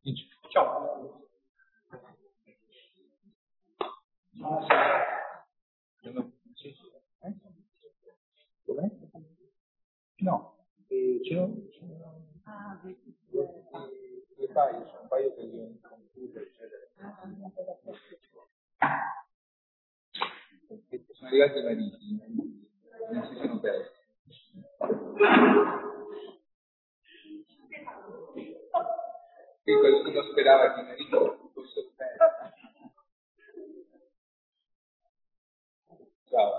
Ciao. Dov'è? No, ce l'ho. Due paio, sono un paio per il computer, eccetera. Perché sono arrivati i mariti, non si sono persi. E qualcuno sperava che i mariti fossero persi. Ciao.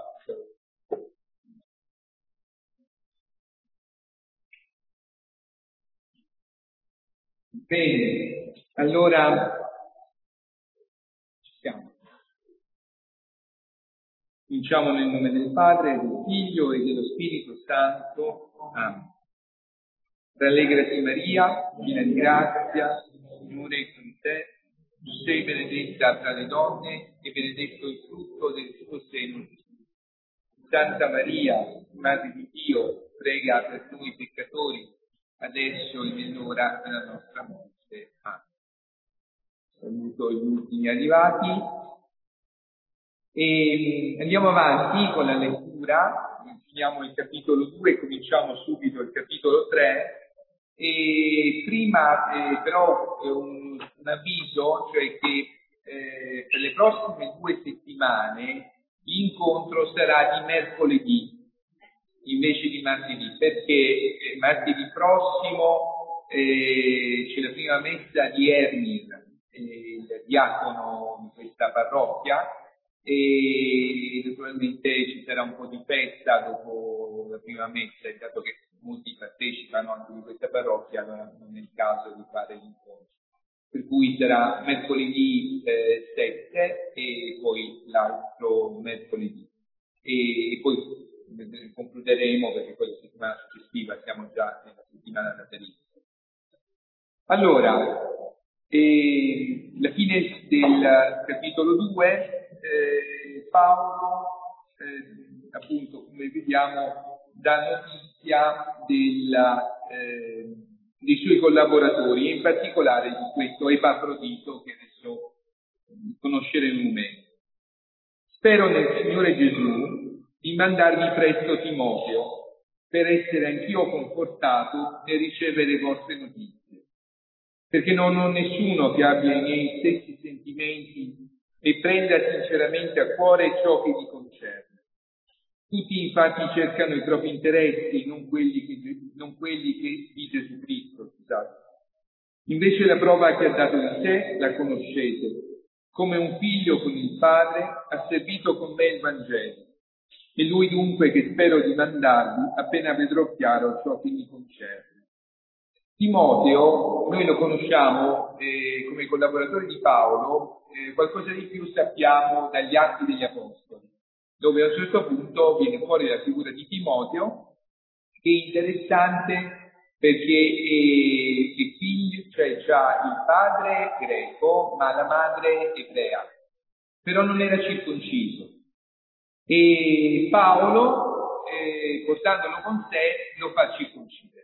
Bene, allora ci siamo. Cominciamo nel nome del Padre, del Figlio e dello Spirito Santo. Amen. Rallegrati Maria, piena di grazia, il Signore è con te. Tu sei benedetta tra le donne e benedetto il frutto del tuo seno, Gesù. Santa Maria, Madre di Dio, prega per noi peccatori, adesso e nell'ora della nostra morte. Amen. Saluto gli ultimi arrivati e andiamo avanti con la lettura. Finiamo il capitolo 2 e cominciamo subito il capitolo 3. E prima però un avviso, cioè che per le prossime 2 settimane l'incontro sarà di mercoledì invece di martedì, perché martedì prossimo c'è la prima messa di Ermir, il diacono di questa parrocchia, e naturalmente ci sarà un po' di festa dopo la prima messa, e dato che molti partecipano anche di questa parrocchia, allora non è il caso di fare l'incontro. Per cui sarà mercoledì 7 e poi l'altro mercoledì. E poi concluderemo, perché poi la settimana successiva siamo già nella settimana natalizia. Allora, la fine del capitolo 2, Paolo, appunto, come vediamo, dà notizia dei suoi collaboratori, e in particolare di questo Epafrodito che adesso conosceremo meglio. Spero nel Signore Gesù di mandarvi presto Timoteo, per essere anch'io confortato nel ricevere le vostre notizie, perché non ho nessuno che abbia i miei stessi sentimenti e prenda sinceramente a cuore ciò che vi concerne. Tutti infatti cercano i propri interessi, non quelli di Gesù Cristo, scusate. Invece la prova che ha dato di sé la conoscete. Come un figlio con il padre ha servito con me il Vangelo. E lui dunque che spero di mandarvi appena vedrò chiaro ciò che mi concerne. Timoteo, noi lo conosciamo come collaboratore di Paolo, qualcosa di più sappiamo dagli Atti degli Apostoli, dove a un certo punto viene fuori la figura di Timoteo, che è interessante perché è figlio, cioè già il padre greco, ma la madre ebrea, però non era circonciso. E Paolo, portandolo con sé, lo fa circoncidere.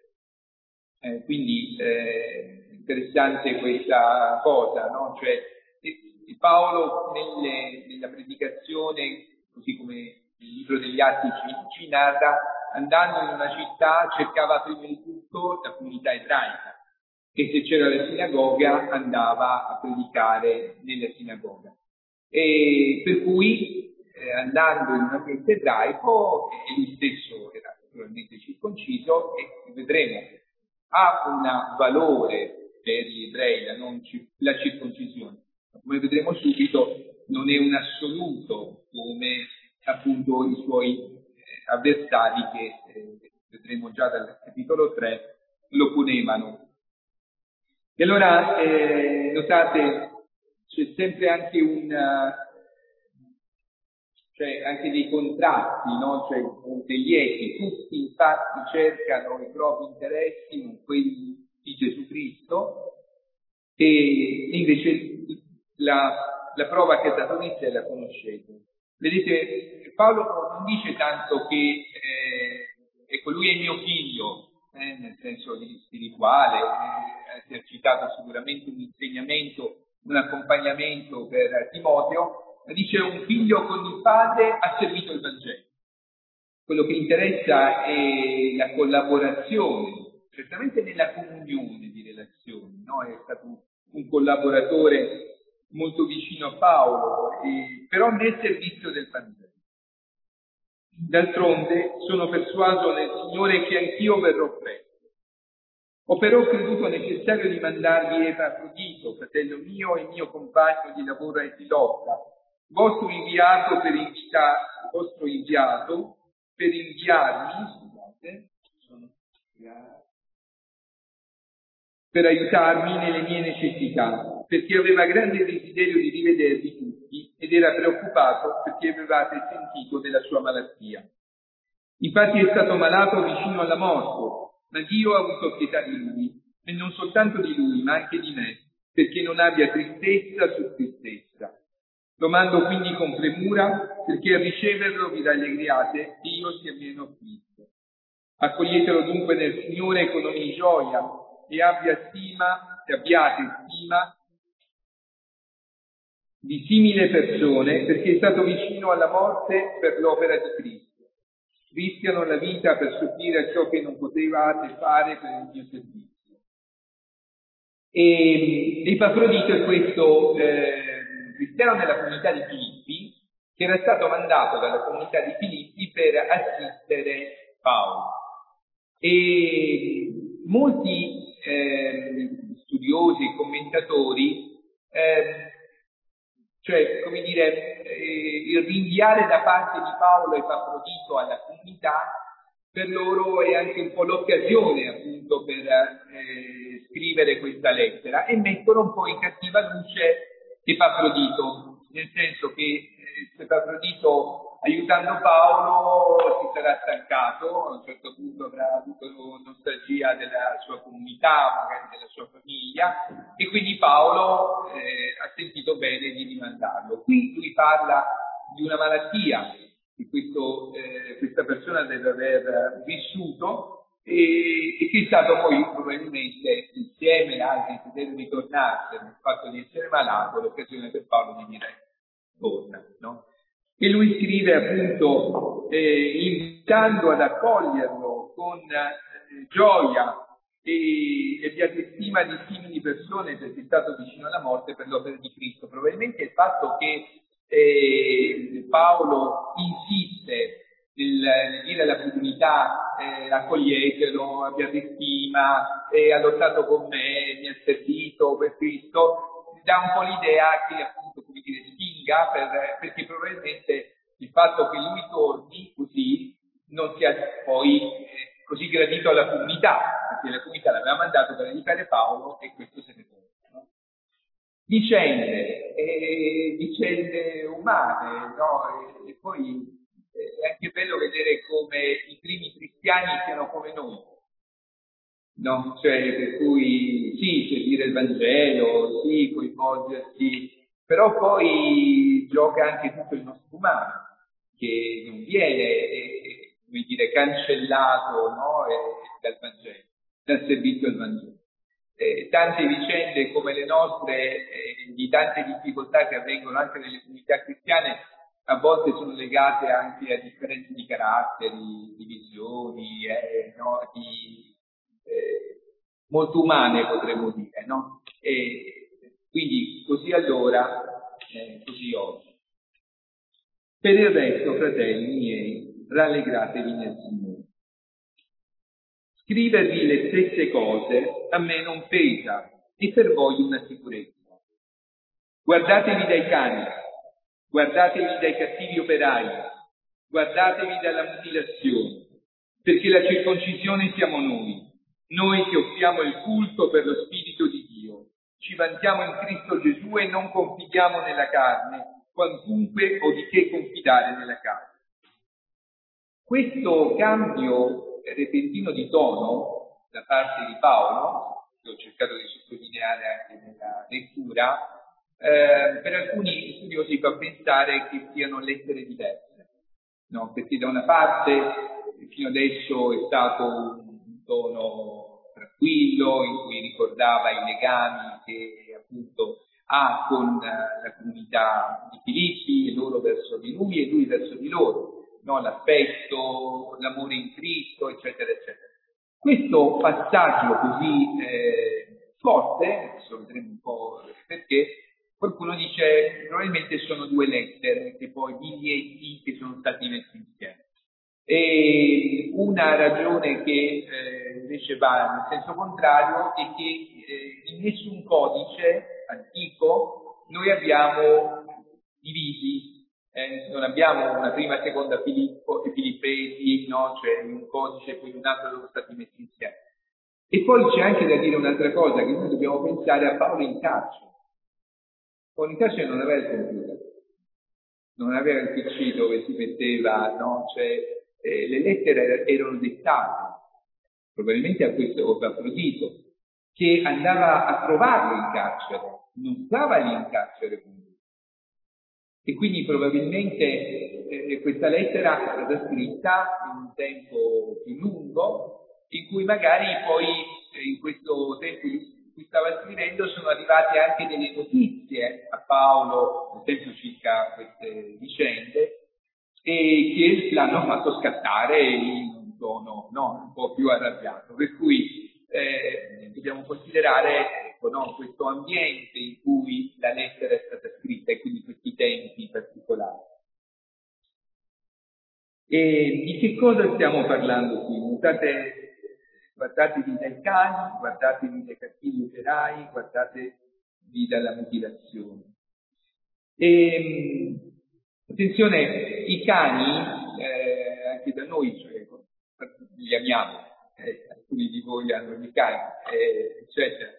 Quindi interessante questa cosa, no? Cioè, Paolo nella predicazione, così come il libro degli Atti ci narra, andando in una città cercava prima di tutto la comunità ebraica, e se c'era la sinagoga andava a predicare nella sinagoga. E per cui andando in un ambiente ebraico, lui stesso era naturalmente circonciso, e vedremo ha un valore per gli ebrei la circoncisione, ma come vedremo subito non è un assoluto come appunto i suoi avversari che vedremo già dal capitolo 3 lo ponevano. E allora notate, c'è sempre anche anche dei contrasti, no? Cioè degli echi, tutti infatti cercano i propri interessi, non quelli di Gesù Cristo, e invece la prova che ha dato di sé la conoscete. Vedete, Paolo non dice tanto che ecco, lui è mio figlio, nel senso spirituale, esercitato sicuramente un insegnamento, un accompagnamento per Timoteo, ma dice: un figlio con il padre ha servito il Vangelo. Quello che interessa è la collaborazione, certamente nella comunione di relazioni, no? È stato un collaboratore molto vicino a Paolo, però nel servizio del Vangelo. D'altronde sono persuaso nel Signore che anch'io verrò presto. Ho però creduto necessario di mandarvi Epafrodito, fratello mio e mio compagno di lavoro e di lotta, vostro inviato per inviarmi, per aiutarmi nelle mie necessità, perché aveva grande desiderio di rivedervi tutti ed era preoccupato perché avevate sentito della sua malattia. Infatti è stato malato vicino alla morte, ma Dio ha avuto pietà di lui, e non soltanto di lui, ma anche di me, perché non abbia tristezza su tristezza. Lo mando quindi con premura, perché a riceverlo vi rallegriate e io sia meno afflitto. Accoglietelo dunque nel Signore con ogni gioia e abbiate stima di simili persone, perché è stato vicino alla morte per l'opera di Cristo. Rischiano la vita per soffrire ciò che non potevate fare per il mio servizio. E Epafrodito è questo cristiano nella comunità di Filippi, che era stato mandato dalla comunità di Filippi per assistere Paolo. E molti studiosi e commentatori, il rinviare da parte di Paolo Epafrodito alla comunità, per loro è anche un po' l'occasione appunto per scrivere questa lettera, e mettono un po' in cattiva luce Epafrodito, nel senso che Epafrodito, aiutando Paolo, si sarà stancato, a un certo punto avrà avuto nostalgia della sua comunità, magari della sua famiglia, e quindi Paolo ha sentito bene di rimandarlo. Qui lui parla di una malattia che questa persona deve aver vissuto e che è stato poi probabilmente, insieme ad altri che deve ritornarsene, il fatto di essere malato, l'occasione per Paolo di dire torna, no? E lui scrive appunto invitando ad accoglierlo con gioia e abbiate stima di simili persone, perché è stato vicino alla morte per l'opera di Cristo. Probabilmente il fatto che Paolo insiste nel dire alla comunità accoglietelo, abbiate stima, ha lottato con me, mi ha servito per Cristo, dà un po' l'idea che appunto, come dire, spinga, perché probabilmente il fatto che lui torni così non sia poi così gradito alla comunità, perché la comunità l'aveva mandato per aiutare Paolo e questo se ne torna, no? Vicende umane, no? E poi è anche bello vedere come i primi cristiani siano come noi, no? Cioè, per cui sì, seguire il Vangelo, sì, coinvolgersi, però poi gioca anche tutto il nostro umano, che non viene, come dire, cancellato, no? Dal Vangelo, dal servizio al Vangelo. Tante vicende come le nostre, di tante difficoltà che avvengono anche nelle comunità cristiane, a volte sono legate anche a differenze di caratteri, di visioni, no? Molto umane, potremmo dire, no? E quindi così allora, così oggi. Per il resto, fratelli miei, rallegratevi nel Signore. Scrivervi le stesse cose a me non pesa, e per voi una sicurezza. Guardatevi dai cani, guardatevi dai cattivi operai, guardatevi dalla mutilazione, perché la circoncisione siamo noi che offriamo il culto per lo Spirito di Dio. Ci vantiamo in Cristo Gesù e non confidiamo nella carne, quantunque o di che confidare nella carne. Questo cambio repentino di tono da parte di Paolo, che ho cercato di sottolineare anche nella lettura, per alcuni studiosi fa pensare che siano lettere diverse, no? Perché da una parte fino adesso è stato un tono tranquillo, in cui ricordava i legami che appunto ha con la comunità di Filippi, e loro verso di lui e lui verso di loro, no? L'affetto, l'amore in Cristo, eccetera, eccetera. Questo passaggio così forte, adesso vedremo un po' perché, qualcuno dice probabilmente sono due lettere, che poi biglietti che sono stati messi insieme. E una ragione che invece va nel senso contrario è che in nessun codice antico noi abbiamo divisi, non abbiamo una prima, seconda Filippesi, no? Cioè un codice e poi un altro sono stati messi insieme. E poi c'è anche da dire un'altra cosa, che noi dobbiamo pensare a Paolo in carcere. Paolo in carcere non aveva il computer, non aveva il PC dove si metteva, no? Cioè, le lettere erano dettate, probabilmente a questo Epafrodito, che andava a trovarlo in carcere, non stava lì in carcere con lui. E quindi probabilmente questa lettera è stata scritta in un tempo più lungo, in cui magari poi in questo tempo in cui stava scrivendo sono arrivate anche delle notizie a Paolo, ad esempio circa queste vicende, e che l'hanno fatto scattare in un tono, no, un po' più arrabbiato. Per cui dobbiamo considerare questo ambiente in cui la lettera è stata scritta e quindi questi tempi particolari. E di che cosa stiamo parlando qui? Guardatevi dai cani, guardatevi dai cattivi operai, guardatevi dalla mutilazione. E, attenzione, i cani, anche da noi, cioè, li amiamo, alcuni di voi hanno i cani, eccetera.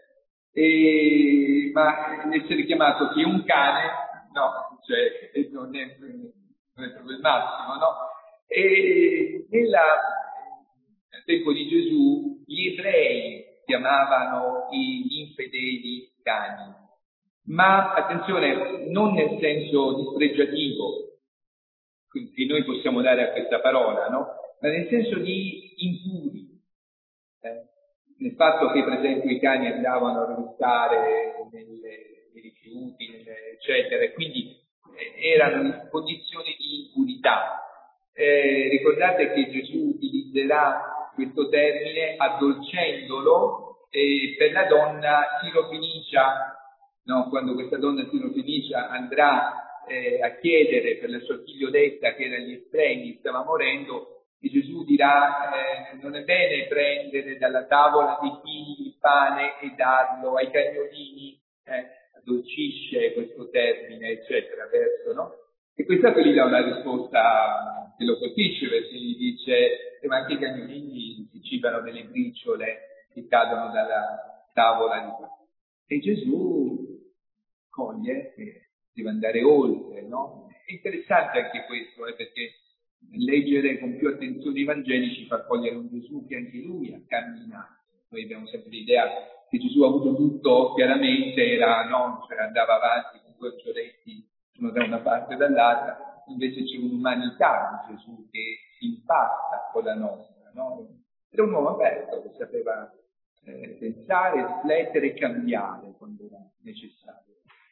Ma essere chiamato che un cane, no, cioè, non è proprio il massimo, no? E nel tempo di Gesù gli ebrei chiamavano gli infedeli cani, ma attenzione, non nel senso dispregiativo che noi possiamo dare a questa parola, no? Ma nel senso di impuri, nel fatto che per esempio i cani andavano a rovistare nei rifiuti, eccetera, e quindi erano in condizioni di impurità. Ricordate che Gesù utilizzerà questo termine addolcendolo per la donna sirofenicia, no? Quando questa donna sirofenicia andrà a chiedere per la sua figlioletta che era agli estremi, stava morendo, e Gesù dirà non è bene prendere dalla tavola dei figli il pane e darlo ai cagnolini, addolcisce questo termine, eccetera, verso, no? E questa gli dà una risposta che lo colpisce, perché gli dice ma anche i cagnolini si cibano delle briciole che cadono dalla tavola di qua. E Gesù coglie che deve andare oltre, no? È interessante anche questo, perché leggere con più attenzione i Vangeli ci fa cogliere un Gesù che anche lui ha camminato. Noi abbiamo sempre l'idea che Gesù ha avuto tutto, chiaramente era, no? Cioè andava avanti con due gioretti, uno da una parte e dall'altra, invece c'è un'umanità di Gesù che si impasta con la nostra, no? Era un uomo aperto che sapeva pensare, riflettere e cambiare quando era necessario.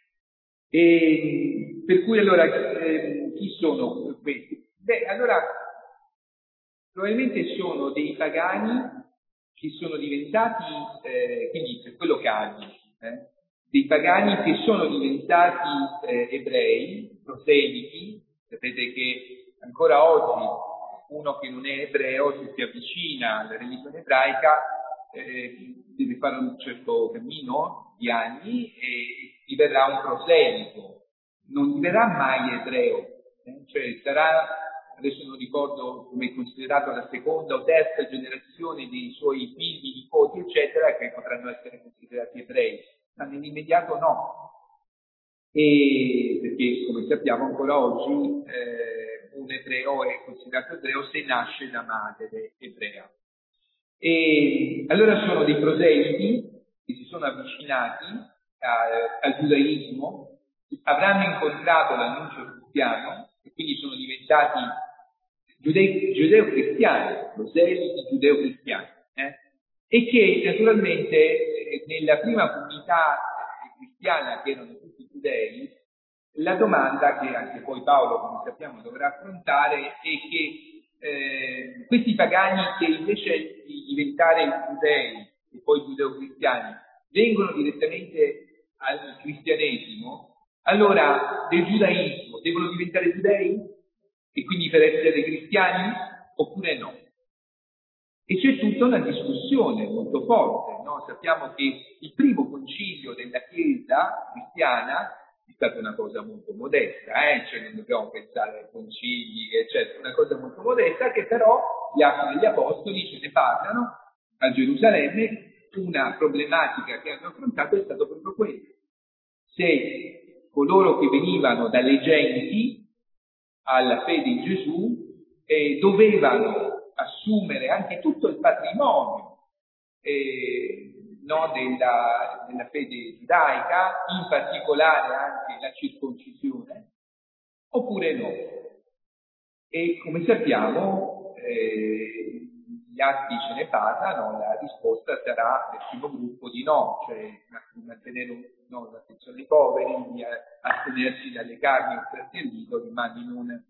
E per cui allora chi sono questi? Beh, allora probabilmente sono dei pagani che sono diventati, quindi per quello cani, dei pagani che sono diventati ebrei, proseliti. Sapete che ancora oggi uno che non è ebreo, se si avvicina alla religione ebraica, deve fare un certo cammino di anni e diverrà un proselito, non diverrà mai ebreo, cioè sarà, adesso non ricordo come è considerato, la seconda o terza generazione dei suoi figli, nipoti, eccetera, che potranno essere considerati ebrei, ma nell'immediato no. E perché, come sappiamo, ancora oggi un ebreo è considerato ebreo se nasce da madre ebrea. E allora sono dei proseliti che si sono avvicinati al giudaismo, avranno incontrato l'annuncio cristiano e quindi sono diventati giudeo-cristiani, proseliti giudeo-cristiani. e che naturalmente nella prima comunità cristiana, che erano tutti giudei, la domanda che anche poi Paolo, come sappiamo, dovrà affrontare è che questi pagani che invece di diventare giudei e poi giudeo-cristiani vengono direttamente al cristianesimo, allora del giudaismo devono diventare giudei e quindi per essere cristiani oppure no? E c'è tutta una discussione molto forte, no? Sappiamo che il primo concilio della Chiesa cristiana è stata una cosa molto modesta, cioè non dobbiamo pensare ai concili, eccetera, una cosa molto modesta, che però gli Atti degli Apostoli ce ne parlano a Gerusalemme. Una problematica che hanno affrontato è stato proprio questo: se coloro che venivano dalle genti alla fede in Gesù dovevano assumere anche tutto il patrimonio no, della fede giudaica, in particolare anche la circoncisione, oppure no. E come sappiamo, gli atti ce ne parlano, la risposta sarà del primo gruppo di no, cioè mantenere l'attenzione ai poveri, di astenersi dalle carni e fratelli, ma di non...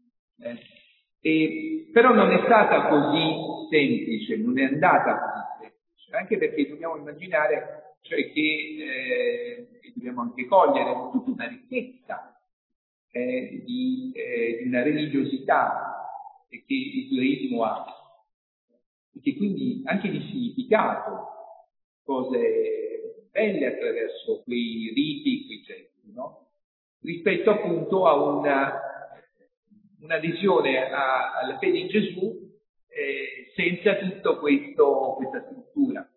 però non è stata così semplice, non è andata così semplice, anche perché dobbiamo immaginare, cioè che dobbiamo anche cogliere tutta una ricchezza di una religiosità che il giudaismo ha, e che quindi anche di significato, cose belle attraverso quei riti, quei gesti, no? Rispetto appunto a un'adesione alla fede in Gesù senza tutto questa struttura.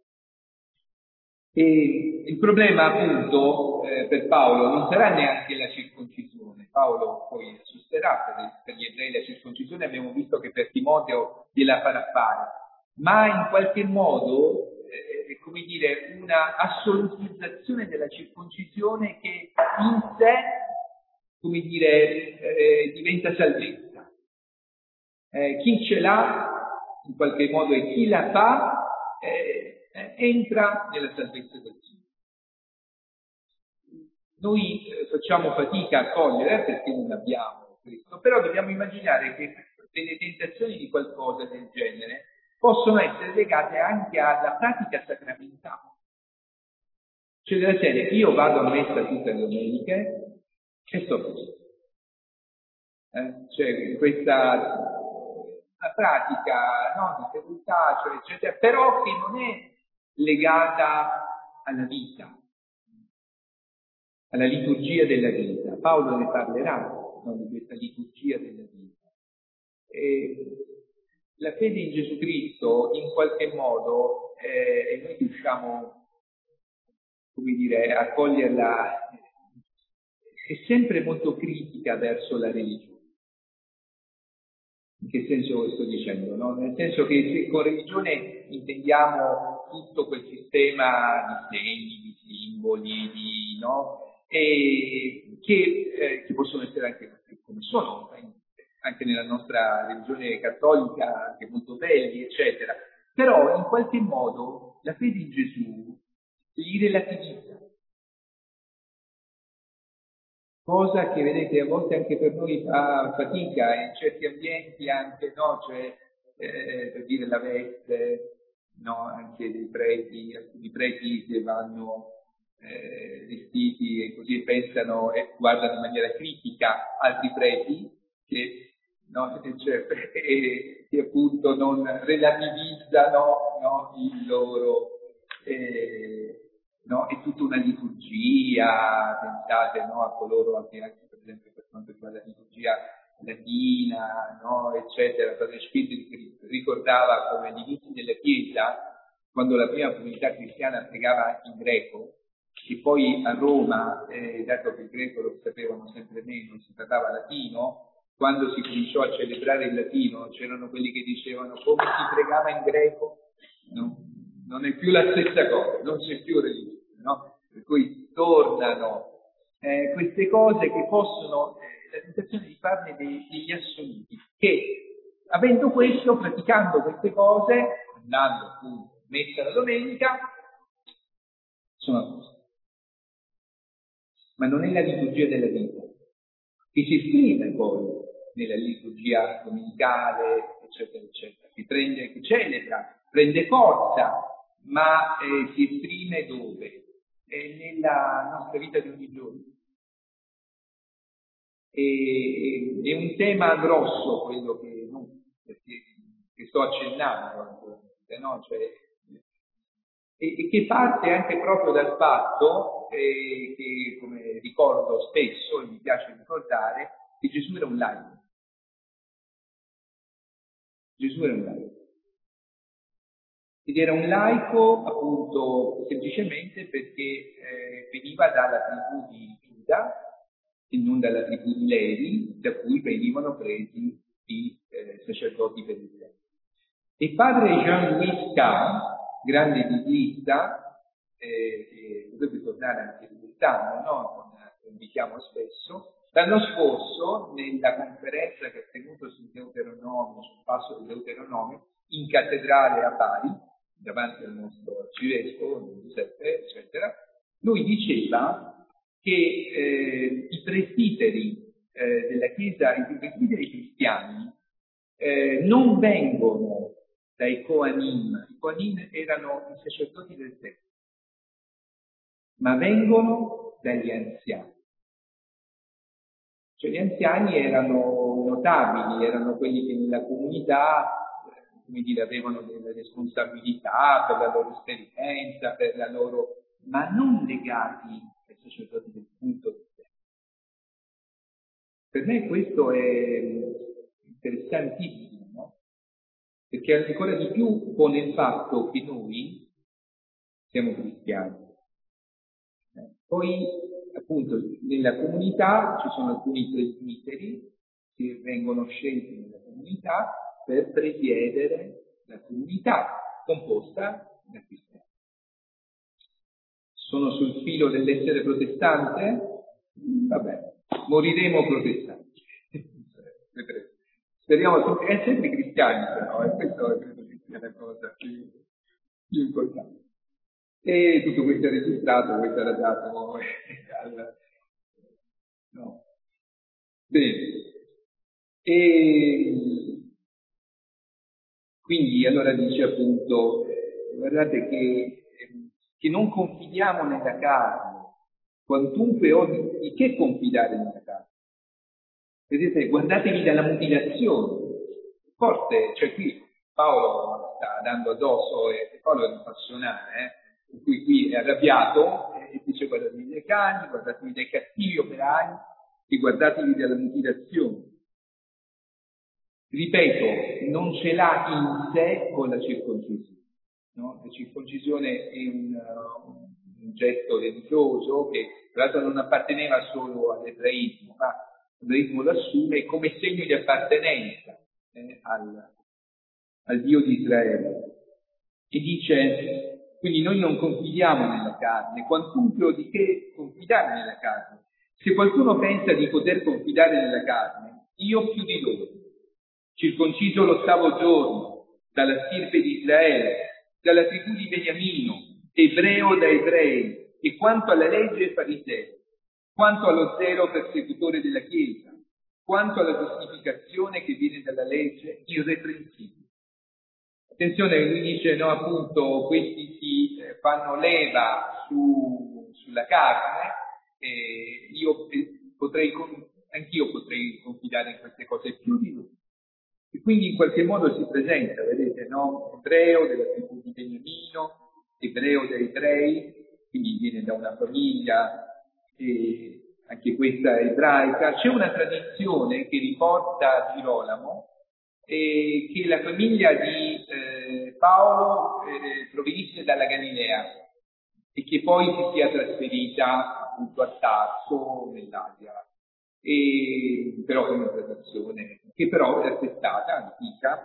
E il problema appunto per Paolo non sarà neanche la circoncisione. Paolo poi assusterà per gli ebrei la circoncisione, abbiamo visto che per Timoteo gliela farà fare, ma in qualche modo è come dire una assolutizzazione della circoncisione che in sé, come dire, diventa salvezza. Chi ce l'ha in qualche modo e chi la fa entra nella salvezza del Signore. Noi facciamo fatica a cogliere perché non abbiamo questo, però dobbiamo immaginare che delle tentazioni di qualcosa del genere possono essere legate anche alla pratica sacramentale. Cioè della serie, io vado a messa tutte le domeniche e sto così. Cioè questa pratica di fedeltà, cioè, eccetera, però che non è legata alla vita, alla liturgia della vita. Paolo ne parlerà di questa liturgia della vita. La fede in Gesù Cristo, in qualche modo, e noi riusciamo, come dire, a coglierla, è sempre molto critica verso la religione. In che senso sto dicendo? No? Nel senso che se con religione intendiamo tutto quel sistema di segni, di simboli, che possono essere anche come sono, anche nella nostra religione cattolica, anche molto belli, eccetera. Però in qualche modo la fede in Gesù li relativizza. Cosa che, vedete, a volte anche per noi fa fatica, in certi ambienti anche, cioè, per dire la veste, anche dei preti, alcuni preti che vanno vestiti e così pensano e guardano in maniera critica altri preti che che appunto non relativizzano il loro... è tutta una liturgia, pensate a coloro anche per esempio per quanto riguarda la liturgia latina, eccetera. Padre Spirito ricordava come all'inizio della Chiesa, quando la prima comunità cristiana pregava in greco, e poi a Roma, dato che il greco lo sapevano sempre meno, si parlava latino, quando si cominciò a celebrare il latino c'erano quelli che dicevano come si pregava in greco, non è più la stessa cosa, non c'è più religione. Per cui tornano queste cose che possono, la tentazione di farne degli assoluti, che avendo questo, praticando queste cose, andando appunto messa la domenica, sono a posto. Ma non è la liturgia della vita, che si esprime poi nella liturgia domenicale, eccetera, eccetera, che celebra, prende forza, ma si esprime dove? Nella nostra vita di ogni giorno. È un tema grosso quello che sto accennando, no? Cioè, e che parte anche proprio dal fatto che, come ricordo spesso, e mi piace ricordare, che Gesù era un laico. Gesù era un laico. Ed era un laico appunto semplicemente perché veniva dalla tribù di Giuda e non dalla tribù di Levi, da cui venivano presi i sacerdoti per il Tempio. E padre Jean-Louis Kahn, grande biblista, che dovrebbe tornare anche quest'anno, no? Lo invitiamo spesso. L'anno scorso, nella conferenza che ha tenuto sul Deuteronomio, sul passo del Deuteronomio, in cattedrale a Bari, davanti al nostro arcivescovo, Giuseppe, eccetera, lui diceva che i presbiteri della Chiesa, i presbiteri cristiani, non vengono dai Coanim. I Coanim erano i sacerdoti del Tempio, ma vengono dagli anziani. Cioè gli anziani erano notabili, erano quelli che nella comunità, come dire, avevano delle responsabilità per la loro esperienza, per la loro, ma non legati ai sacerdoti del culto del Tempio. Per me questo è interessantissimo, no? Perché ancora di più pone il fatto che noi siamo cristiani. Poi, appunto, nella comunità ci sono alcuni presbiteri che vengono scelti nella comunità per presiedere la comunità composta da cristiani. Sono sul filo dell'essere protestante? Vabbè, moriremo protestanti. Speriamo di essere cristiani, però, e questo credo che sia la cosa più importante. E tutto questo è registrato, questo era dato no. Bene. E quindi allora dice appunto, guardate che non confidiamo nella carne, quantunque di che confidare nella carne? Vedete, guardatevi dalla mutilazione. Forte, cioè qui Paolo sta dando addosso e Paolo è appassionato, in cui qui è arrabbiato e dice guardatevi dai cani, guardatevi dai cattivi operai e guardatevi dalla mutilazione. Ripeto, non ce l'ha in sé con la circoncisione. No? La circoncisione è un gesto religioso che tra l'altro non apparteneva solo all'ebraismo, ma l'ebraismo lo assume come segno di appartenenza al Dio di Israele. E dice, quindi noi non confidiamo nella carne, quantunque di che confidare nella carne. Se qualcuno pensa di poter confidare nella carne, io più di loro. Circonciso l'8° giorno, dalla stirpe di Israele, dalla tribù di Beniamino, ebreo da ebrei, e quanto alla legge fariseo, quanto allo zelo persecutore della Chiesa, quanto alla giustificazione che viene dalla legge, irreprensibile. Attenzione, lui dice, no, appunto, questi si fanno leva sulla carne, anch'io potrei confidare in queste cose più di lui. E quindi in qualche modo si presenta, vedete, no? Ebreo della tribù di Beniamino, ebreo dai ebrei, quindi viene da una famiglia, anche questa ebraica. C'è una tradizione che riporta Girolamo, che la famiglia di Paolo provenisse dalla Galilea e che poi si sia trasferita appunto a Tarso, nell'Asia. Però è una tradizione che però è attestata, antica.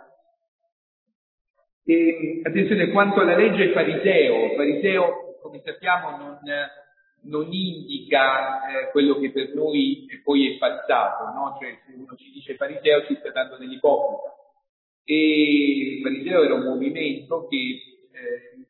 Attenzione, quanto alla legge fariseo come sappiamo non indica quello che per noi poi è passato, no? Cioè se uno ci dice fariseo si sta dando dell'ipocrita. E il fariseo era un movimento che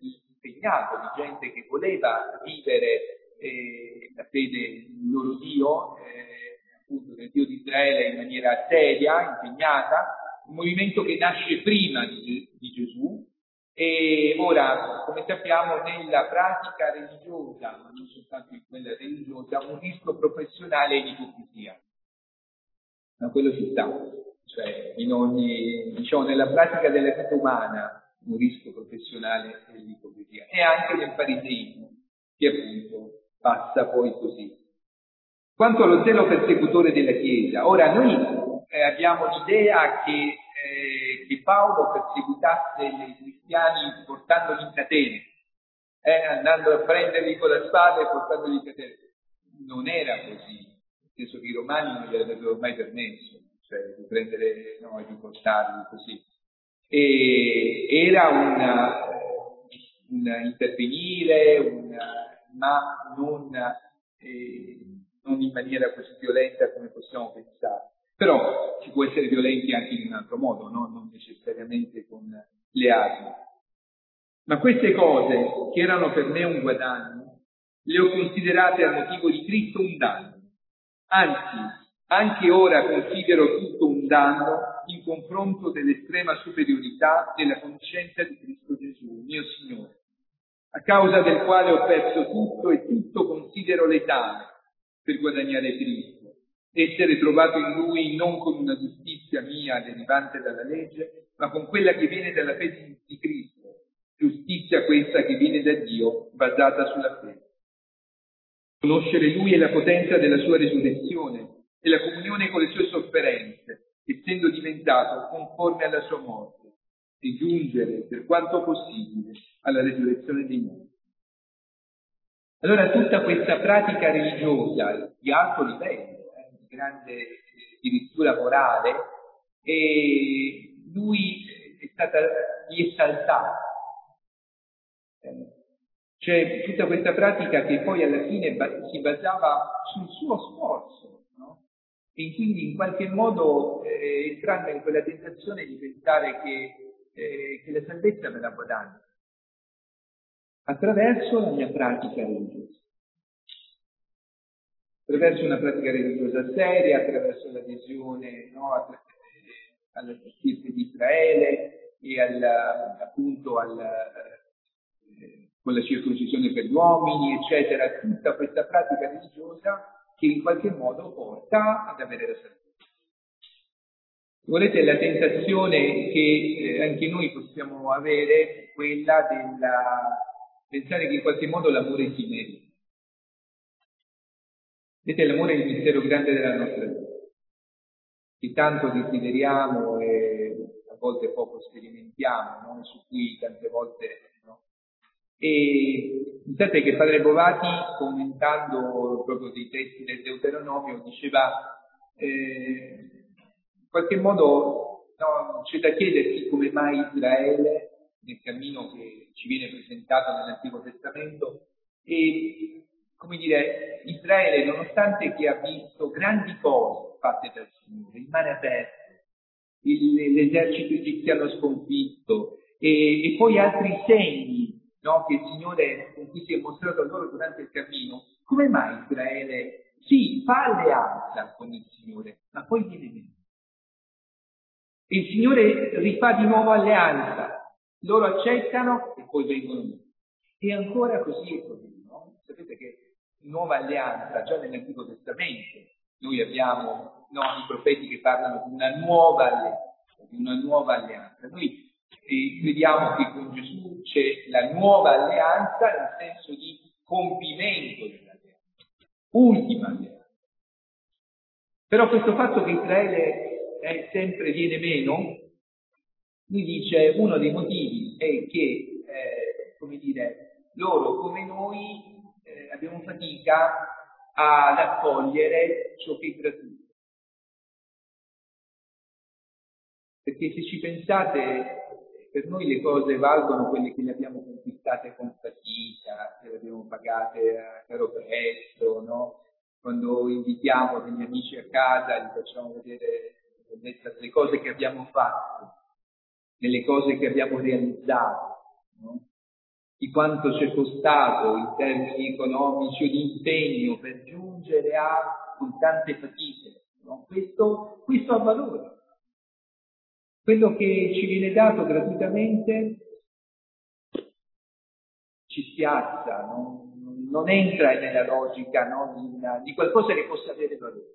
impegnato, di gente che voleva vivere la fede nel loro Dio, appunto nel Dio di Israele in maniera seria, impegnata, un movimento che nasce prima di Gesù. E ora, come sappiamo, nella pratica religiosa, ma non soltanto in quella religiosa, un rischio professionale è l'ipocrisia. Ma quello ci sta, cioè in ogni, diciamo, nella pratica della vita umana un rischio professionale è l'ipocrisia, e anche nel fariseismo, che appunto passa poi così. Quanto allo zelo persecutore della Chiesa, ora noi abbiamo l'idea che Paolo perseguitasse i cristiani portandoli in catene, andando a prenderli con la spada e portandoli in catene. Non era così, nel senso che i romani non gli avrebbero mai permesso, cioè di prendere, no, e di portarli così. E era un intervenire, ma non in maniera così violenta come possiamo pensare. Però si può essere violenti anche in un altro modo, no? Non necessariamente con le armi. Ma queste cose, che erano per me un guadagno, le ho considerate a motivo di Cristo un danno. Anzi, anche ora considero tutto un danno in confronto dell'estrema superiorità della conoscenza di Cristo Gesù, mio Signore, a causa del quale ho perso tutto e tutto considero letale per guadagnare Cristo, essere trovato in Lui non con una giustizia mia derivante dalla legge, ma con quella che viene dalla fede di Cristo, giustizia questa che viene da Dio, basata sulla fede. Conoscere Lui e la potenza della sua risurrezione e la comunione con le sue sofferenze, essendo diventato conforme alla sua morte, e giungere, per quanto possibile, alla risurrezione dei morti. Allora tutta questa pratica religiosa di alto livello, di grande addirittura morale, e lui è stata esaltata. C'è tutta questa pratica che poi alla fine si basava sul suo sforzo, no? E quindi in qualche modo entrando in quella tentazione di pensare che la salvezza me la guadagno attraverso la mia pratica religiosa, attraverso una pratica religiosa seria, attraverso l'adesione, no, alla giustizia di Israele e appunto con la circoncisione per gli uomini, eccetera, tutta questa pratica religiosa che in qualche modo porta ad avere la salvezza. Volete, la tentazione che anche noi possiamo avere, quella della pensare che in qualche modo l'amore si merita. Vedete, l'amore è il mistero grande della nostra vita, che tanto desideriamo e a volte poco sperimentiamo, no? Su cui tante volte, no? E pensate che Padre Bovati, commentando proprio dei testi del Deuteronomio, diceva in qualche modo, no, c'è da chiedersi come mai Israele, nel cammino che ci viene presentato nell'Antico Testamento, e come dire, Israele, nonostante che ha visto grandi cose fatte dal Signore, il mare aperto, l'esercito egiziano sconfitto, e poi altri segni, no, che il Signore, con cui si è mostrato a loro durante il cammino, come mai Israele, sì, fa alleanza con il Signore, ma poi viene meno? Il Signore rifà di nuovo alleanza, loro accettano e poi vengono meno. E ancora così è così, no? Sapete che nuova alleanza, già nell'Antico Testamento, noi abbiamo, no, i profeti che parlano di una nuova alleanza. Noi vediamo che con Gesù c'è la nuova alleanza nel senso di compimento dell'alleanza, ultima alleanza. Però questo fatto che Israele sempre viene meno, lui dice uno dei motivi è che, come dire, loro come noi abbiamo fatica ad accogliere ciò che è gratuito. Perché se ci pensate, per noi le cose valgono quelle che le abbiamo conquistate con fatica, che le abbiamo pagate a caro prezzo, no? Quando invitiamo degli amici a casa, gli facciamo vedere le cose che abbiamo fatto, nelle cose che abbiamo realizzato, no? di quanto c'è costato in termini economici o di impegno per giungere con tante fatiche. No? Questo ha valore. Quello che ci viene dato gratuitamente ci spiazza, non entra nella logica di qualcosa che possa avere valore.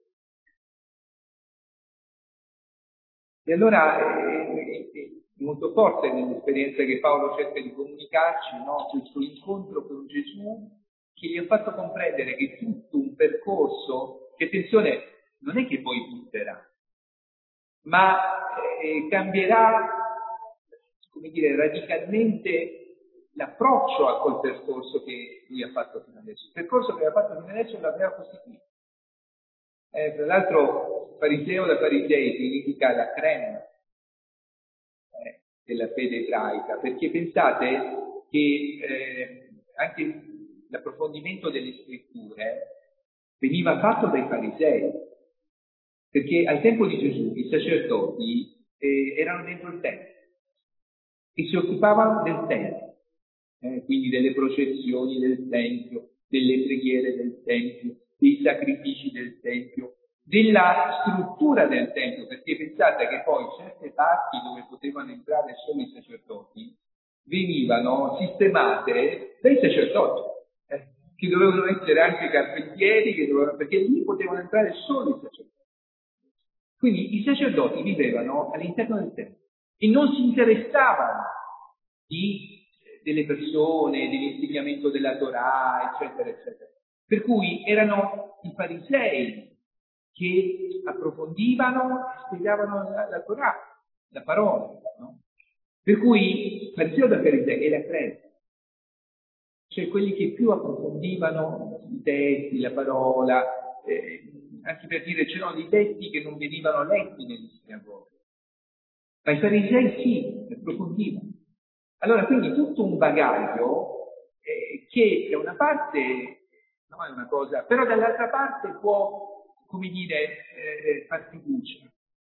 E allora è molto forte nell'esperienza che Paolo cerca di comunicarci, no? Questo incontro con Gesù che gli ha fatto comprendere che tutto un percorso, che attenzione, non è che poi butterà, ma cambierà, come dire, radicalmente l'approccio a quel percorso che lui ha fatto fino adesso. Il percorso che aveva fatto fino adesso l'aveva costituito. Tra l'altro, fariseo da farisei significa la crema della fede ebraica, perché pensate che anche l'approfondimento delle scritture veniva fatto dai farisei, perché al tempo di Gesù i sacerdoti erano dentro il tempio e si occupavano del tempio, quindi delle processioni del tempio, delle preghiere del tempio, dei sacrifici del tempio, della struttura del tempio, perché pensate che poi certe parti dove potevano entrare solo i sacerdoti venivano sistemate dai sacerdoti, che dovevano essere anche carpentieri, perché lì potevano entrare solo i sacerdoti. Quindi i sacerdoti vivevano all'interno del tempio e non si interessavano delle persone, dell'insegnamento della Torah, eccetera, eccetera. Per cui erano i farisei che approfondivano e spiegavano la Torah, la parola, no? Per cui il fariseo da farisei è la crema, cioè quelli che più approfondivano i testi, la parola, anche per dire c'erano dei testi che non venivano letti nelle sinagoghe, ma i farisei sì, approfondivano. Allora quindi tutto un bagaglio che da una parte non è una cosa, però dall'altra parte può, come dire, far fiducia.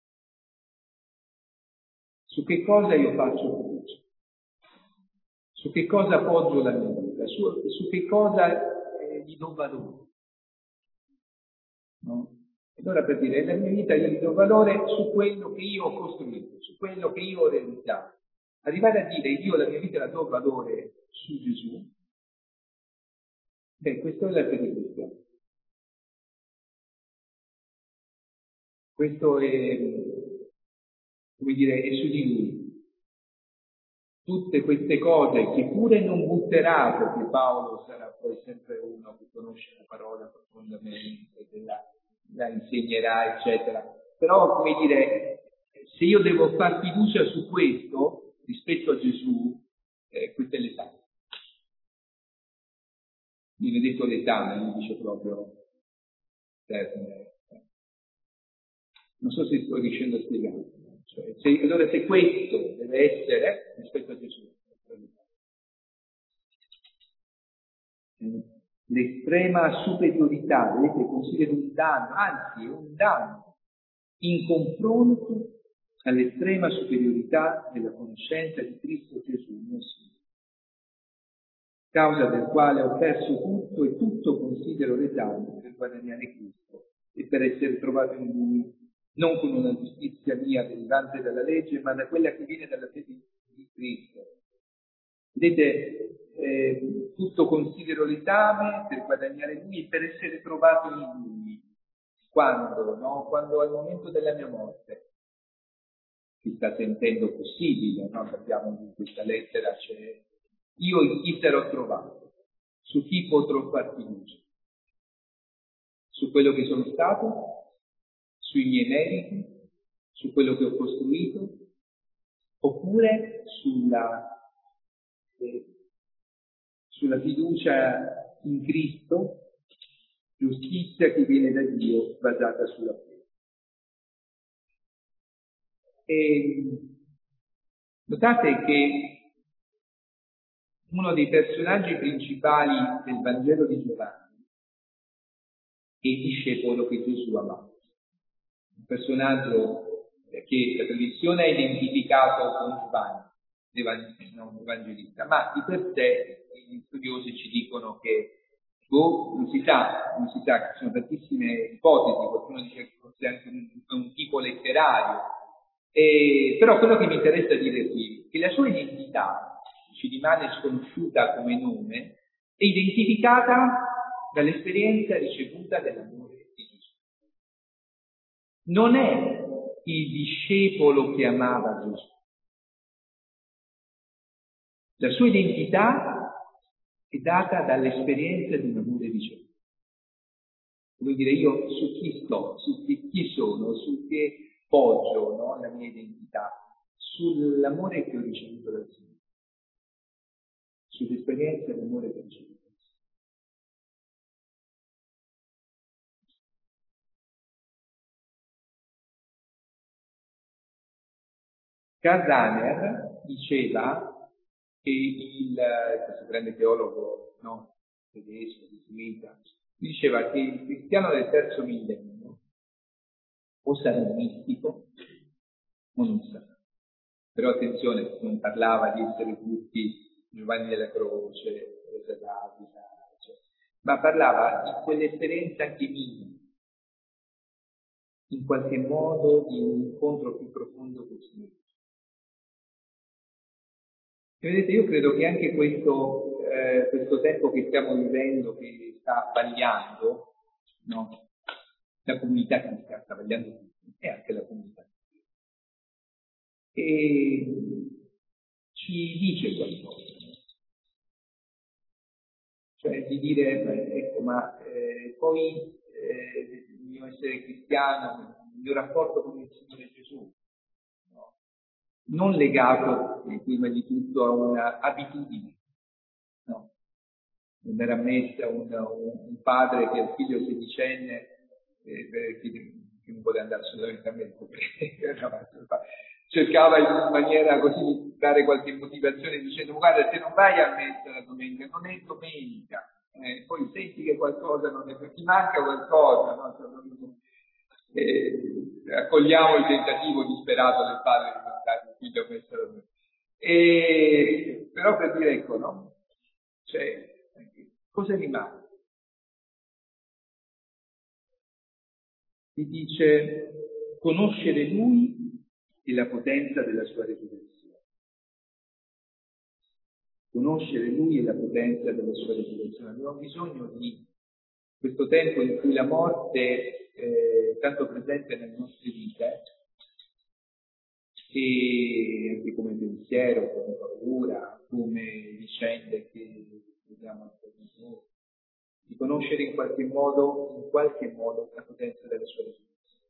Su che cosa io faccio fiducia? Su che cosa appoggio la mia vita? Su che cosa gli do valore? No? Allora per dire, nella mia vita io gli do valore su quello che io ho costruito, su quello che io ho realizzato. Arrivare a dire io la mia vita la do valore su Gesù, questo è la fede cristiana. Questo è, come dire, è su di lui. Tutte queste cose che pure non butterà, perché Paolo sarà poi sempre uno che conosce la parola profondamente, che la insegnerà, eccetera. Però, come dire, se io devo far fiducia su questo, rispetto a Gesù, questa è l'età. Viene detto l'età, ma lui dice proprio non so se sto riuscendo a spiegare. Cioè, allora se questo deve essere rispetto a Gesù, l'estrema superiorità, vedete, considero un danno, anzi è un danno in confronto all'estrema superiorità della conoscenza di Cristo Gesù, mio Signore, causa del quale ho perso tutto e tutto considero l'esame per guadagnare Cristo e per essere trovato in Lui, non con una giustizia mia derivante dalla legge, ma da quella che viene dalla fede di Cristo. Vedete, tutto considero l'esame per guadagnare Lui e per essere trovato in Lui. Quando? No? Quando al momento della mia morte si sta sentendo possibile, no? Sappiamo in questa lettera c'è io in chi sarò trovato, su chi potrò far fiducia, su quello che sono stato, sui miei meriti, su quello che ho costruito, oppure sulla fiducia in Cristo, giustizia che viene da Dio basata sulla fede. E notate che uno dei personaggi principali del Vangelo di Giovanni è il discepolo che Gesù amava. Un personaggio che la tradizione ha identificato con Giovanni, evangelista, ma di per sé gli studiosi ci dicono che non si sa, ci sono tantissime ipotesi, qualcuno dice che fosse anche un tipo letterario, però quello che mi interessa dire qui è che la sua identità ci rimane sconosciuta come nome, è identificata dall'esperienza ricevuta dell'amore di Gesù. Non è il discepolo che amava Gesù. La sua identità è data dall'esperienza di un amore di Gesù. Vuol dire, io su chi sto, su chi sono, su che poggio, no, la mia identità, sull'amore che ho ricevuto dal Signore, sull'esperienza dell'amore che ho ricevuto. Karl Rahner diceva che questo grande teologo, no, tedesco, gesuita, diceva che il cristiano del terzo millennio o sarà mistico o non sarà. Però attenzione, non parlava di essere tutti Giovanni della Croce, riservati, ma parlava di quell'esperienza anche minima, in qualche modo di un incontro più profondo con il Signore. E vedete, io credo che anche questo tempo che stiamo vivendo, che sta vagliando, no? La comunità cristiana sta vagliando tutti, e anche la comunità cristiana. E ci dice qualcosa. Cioè di dire, ecco, ma poi il mio essere cristiano, il mio rapporto con il Signore Gesù, no? Non legato prima di tutto a una abitudine, no? Non era messa un padre che al figlio sedicenne che non voleva andare assolutamente a mezzo, cercava in maniera così di dare qualche motivazione dicendo guarda, se non vai a messa la domenica, non è domenica, poi senti che qualcosa non è, ti manca qualcosa, no? Accogliamo il tentativo disperato del padre di mandare il figlio a messa la domenica. Però per dire, ecco, no? Cioè, cosa rimane? Si dice conoscere Lui e la potenza della sua resurrezione. Conoscere Lui e la potenza della sua resurrezione. Abbiamo bisogno di questo tempo in cui la morte è tanto presente nelle nostre vite, e anche come pensiero, come paura, come vicende che vediamo attorno a noi, di conoscere in qualche modo la potenza della sua resurrezione.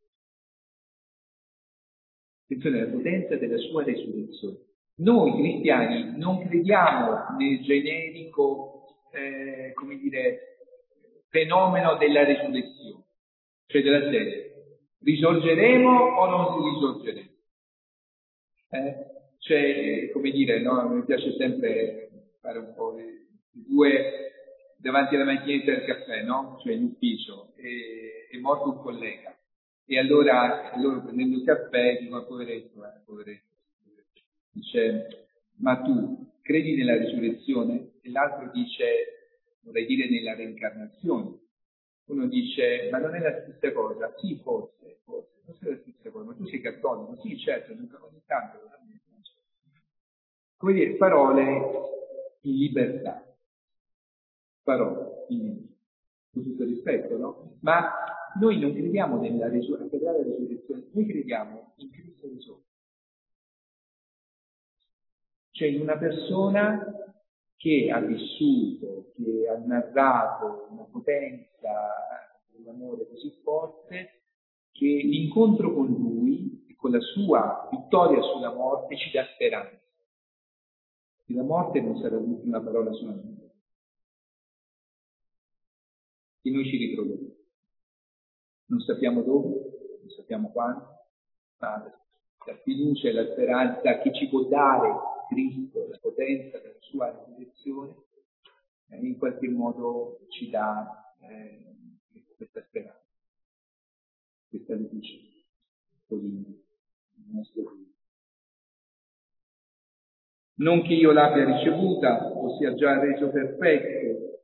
Attenzione, la potenza della sua resurrezione. Noi cristiani non crediamo nel generico, come dire, fenomeno della resurrezione, cioè della serie. Risorgeremo o non risorgeremo? Cioè, come dire, no? Mi piace sempre fare un po' di due davanti alla macchinetta del caffè, no? Cioè in ufficio, è morto un collega. E allora loro prendendo il caffè dicono poveretto, dice ma tu credi nella risurrezione? E l'altro dice, vorrei dire nella reincarnazione. Uno dice ma non è la stessa cosa? Sì, forse non è la stessa cosa, ma tu sei cattolico? Sì, certo, ogni tanto. Come dire, parole in libertà, parole in libertà, con tutto il rispetto, no? Ma noi non crediamo nella resurrezione, noi crediamo in Cristo Gesù. Cioè in una persona che ha vissuto, che ha narrato una potenza dell'amore così forte, che l'incontro con Lui e con la sua vittoria sulla morte ci dà speranza. E la morte non sarà l'ultima parola sulla vita. E noi ci ritroveremo. Non sappiamo dove, non sappiamo quando, ma la fiducia e la speranza che ci può dare Cristo, la potenza della sua resurrezione, in qualche modo ci dà questa speranza, questa luce, così nel nostro vita. Non che io l'abbia ricevuta o sia già reso perfetto,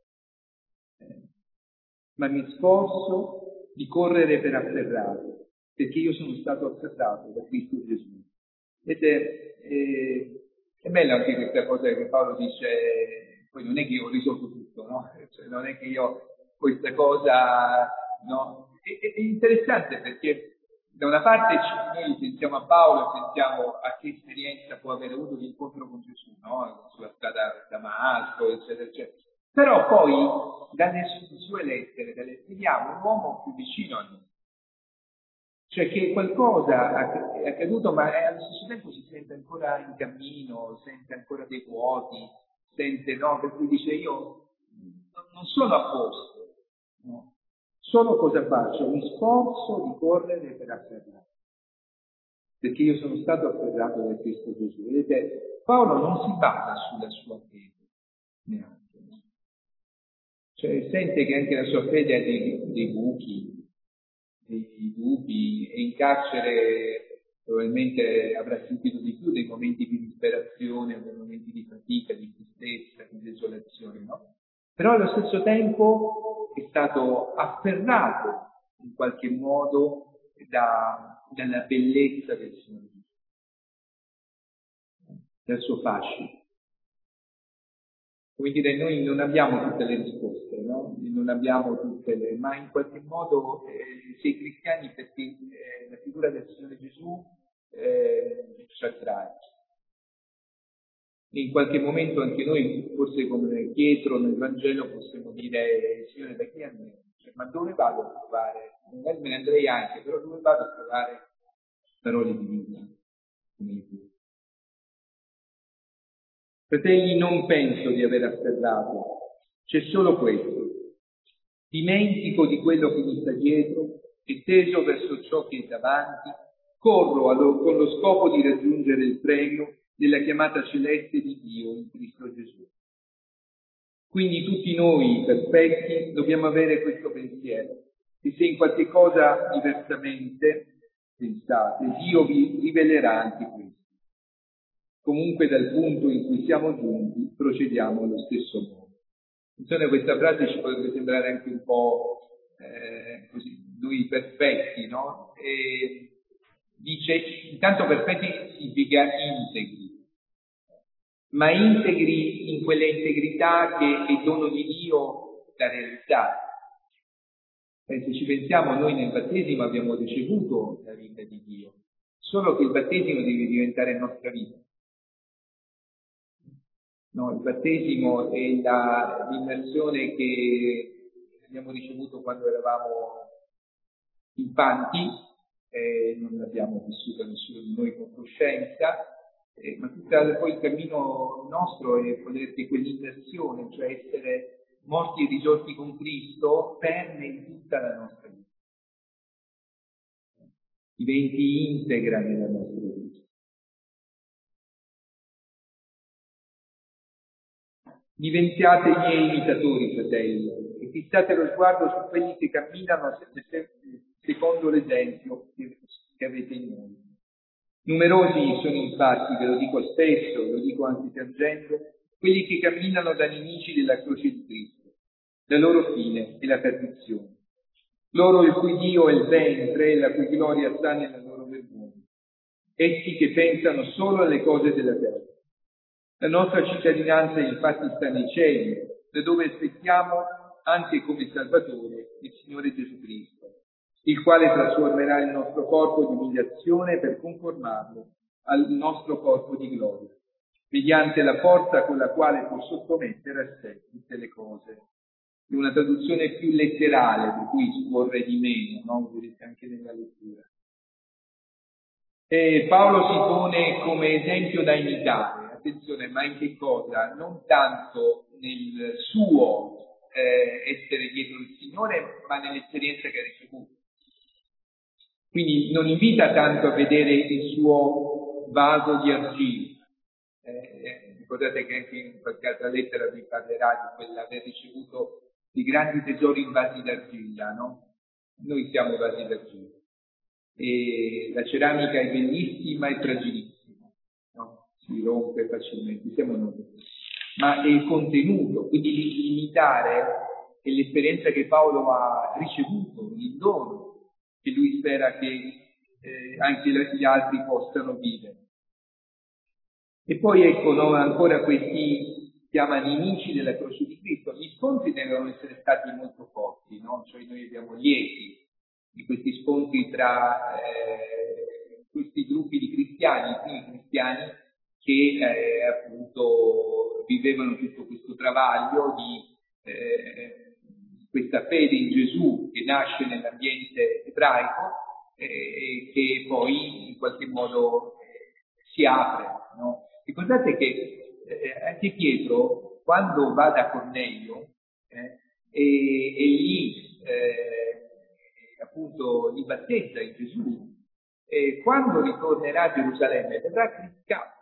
ma mi sforzo di correre per afferrarlo, perché io sono stato afferrato da Cristo Gesù. Ed è bella anche questa cosa che Paolo dice, poi non è che io ho risolto tutto, no? Cioè, non è che io questa cosa, no? È interessante perché da una parte noi pensiamo a Paolo, pensiamo a che esperienza può aver avuto l'incontro con Gesù, no? Sulla strada a Damasco, eccetera, eccetera. Però poi dalle sue lettere vediamo un uomo più vicino a noi. Cioè che qualcosa è accaduto, ma allo stesso tempo si sente ancora in cammino, sente ancora dei vuoti, sente, no? Per cui dice io non sono a posto, no? Solo cosa faccio? Mi sforzo di correre per afferrare. Perché io sono stato afferrato da Cristo Gesù. Vedete, Paolo non si basa sulla sua fede, neanche. Cioè sente che anche la sua fede ha dei buchi, dei dubbi, e in carcere probabilmente avrà sentito di più dei momenti di disperazione, dei momenti di fatica, di tristezza, di desolazione, no? Però allo stesso tempo è stato afferrato in qualche modo dalla bellezza del Signore, dal suo fascino. Come dire, noi non abbiamo tutte le risposte, no? Non abbiamo tutte le, ma in qualche modo si è cristiani perché la figura del Signore Gesù ci attrae. In qualche momento anche noi, forse come Pietro nel Vangelo, possiamo dire, Signore, da chi a me? Cioè, ma dove vado a trovare? Magari me ne andrei anche, però dove vado a trovare parole di vita? Fratelli, non penso di aver afferrato, c'è solo questo. Dimentico di quello che mi sta dietro e teso verso ciò che è davanti, corro con lo scopo di raggiungere il premio della chiamata celeste di Dio in Cristo Gesù. Quindi tutti noi perfetti dobbiamo avere questo pensiero, che se in qualche cosa diversamente pensate, Dio vi rivelerà anche questo. Comunque dal punto in cui siamo giunti procediamo allo stesso modo. Insomma, questa frase ci potrebbe sembrare anche un po' così, noi perfetti, no? E dice, intanto perfetti significa integri, ma integri in quella integrità che è dono di Dio da realizzare. Se ci pensiamo, noi nel battesimo abbiamo ricevuto la vita di Dio, solo che il battesimo deve diventare nostra vita. No, il battesimo è l'immersione che abbiamo ricevuto quando eravamo infanti, non l'abbiamo vissuta nessuno di noi con coscienza, ma poi il cammino nostro è volerti quell'immersione, cioè essere morti e risorti con Cristo in tutta la nostra vita. Diventi integra nella nostra vita. Diventate i miei imitatori, fratelli, e fissate lo sguardo su quelli che camminano secondo l'esempio che avete in noi. Numerosi sono infatti, ve lo dico spesso, lo dico anche piangendo, quelli che camminano da nemici della croce di Cristo. La loro fine è la perdizione. Loro il cui Dio è il ventre e la cui gloria sta nella loro vergogna. Essi che pensano solo alle cose della terra. La nostra cittadinanza infatti sta nei cieli, da dove aspettiamo anche come Salvatore il Signore Gesù Cristo, il quale trasformerà il nostro corpo di umiliazione per conformarlo al nostro corpo di gloria, mediante la forza con la quale può sottomettere a sé tutte le cose. È una traduzione più letterale, per cui scorre di meno, no? Vedete anche nella lettura. Paolo si pone come esempio da imitare. Attenzione, ma in che cosa? Non tanto nel suo essere dietro il Signore, ma nell'esperienza che ha ricevuto. Quindi non invita tanto a vedere il suo vaso di argilla. Ricordate che anche in qualche altra lettera vi parlerà di quell'aver ricevuto di grandi tesori in vasi d'argilla, no? Noi siamo vasi d'argilla. E la ceramica è bellissima e fragilissima, no? si rompe facilmente, siamo noi. Ma è il contenuto, quindi l'imitare è l'esperienza che Paolo ha ricevuto, il dono, che lui spera che anche gli altri possano vivere. E poi ecco, no, ancora questi chiama nemici della croce di Cristo. Gli scontri devono essere stati molto forti, no? Cioè noi abbiamo lieti di questi scontri tra questi gruppi di cristiani, i primi cristiani, che appunto vivevano tutto questo travaglio di questa fede in Gesù che nasce nell'ambiente ebraico e che poi in qualche modo si apre, no? Ricordate che anche Pietro, quando va da Cornelio e lì appunto li battezza in Gesù, quando ritornerà a Gerusalemme verrà criticato,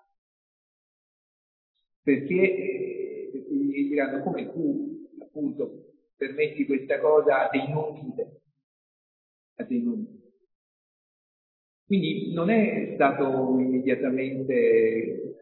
perché gli diranno: come tu appunto permetti questa cosa a dei non fedeli, a dei non fedeli. Quindi non è stato immediatamente,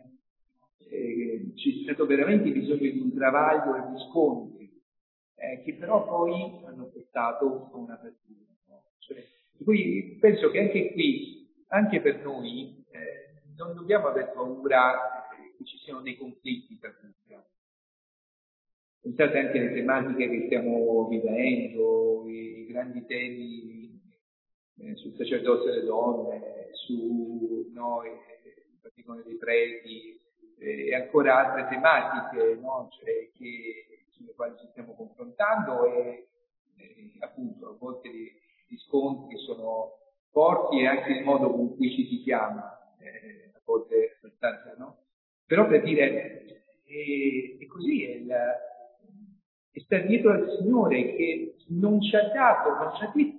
c'è stato veramente bisogno di un travaglio e di scontri, che però poi hanno portato a un'apertura. No? Cioè, quindi penso che anche qui, anche per noi, non dobbiamo aver paura che ci siano dei conflitti tra cristiani. Pensate anche alle tematiche che stiamo vivendo, i grandi temi sul sacerdozio delle donne, su noi, il patrimonio dei preti, e ancora altre tematiche, no? Cioè, sulle quali ci stiamo confrontando e appunto a volte gli scontri sono forti e anche il modo con cui ci si chiama a volte è abbastanza, no? Però per dire, è così, è stare dietro al Signore che non ci ha dato, non ci ha detto.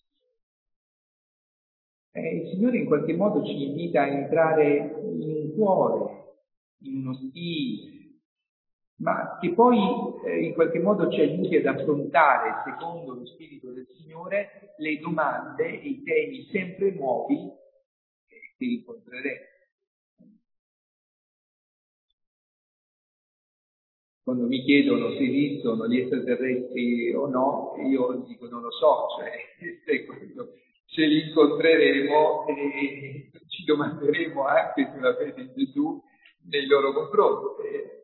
Il Signore in qualche modo ci invita a entrare in un cuore, in uno stile, ma che poi in qualche modo ci aiuti ad affrontare, secondo lo Spirito del Signore, le domande e i temi sempre nuovi che incontreremo. Quando mi chiedono se esistono gli extraterrestri o no, io dico non lo so, ce li incontreremo e ci domanderemo anche sulla fede in Gesù nei loro confronti.